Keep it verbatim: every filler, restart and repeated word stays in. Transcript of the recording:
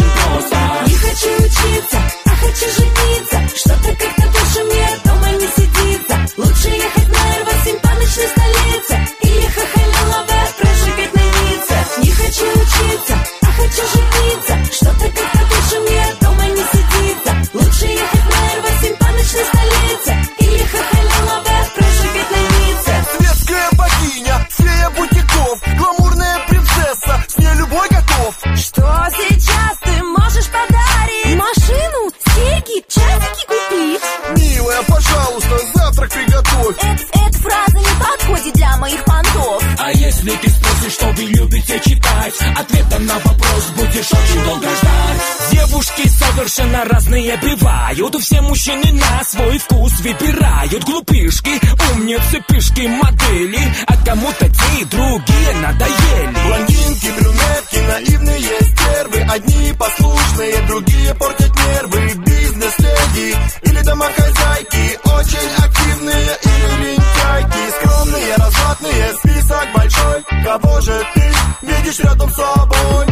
просто. Не хочу учиться, а хочу жениться. Что-то как-то больше мне дома не сидится. Лучше ехать на эр восемь по ночной столице или хахалялове прожигать на Ницце. Не хочу учиться, а хочу жениться. Что-то как-то больше мне дома не сидится. Лучше ехать на эр восемь по ночной столице или хахалялове прожигать на Ницце. Светская богиня, фея бутиков, гламурная принцесса, с ней любой готов. Что сейчас ты можешь подарить? Машину, серьги, часики купить? Милая, пожалуйста, завтрак приготовь. Эт, эта фраза не подходит для моих понтов. А если ты спросишь, что вы любите читать, ответа на вопрос будешь очень долго ждать. Девушки совершенно разные бывают. Все мужчины на свой вкус выбирают. Глупышки, умницы, пышки, модели. А кому-то те и другие надоели. Блондинки, брюнетки, наивные стервы. Одни послушные, другие портят нервы. Бизнес-леди или домохозяйки, очень активные или лентяйки. Скромные, развратные, список большой. Кого же ты видишь рядом с собой?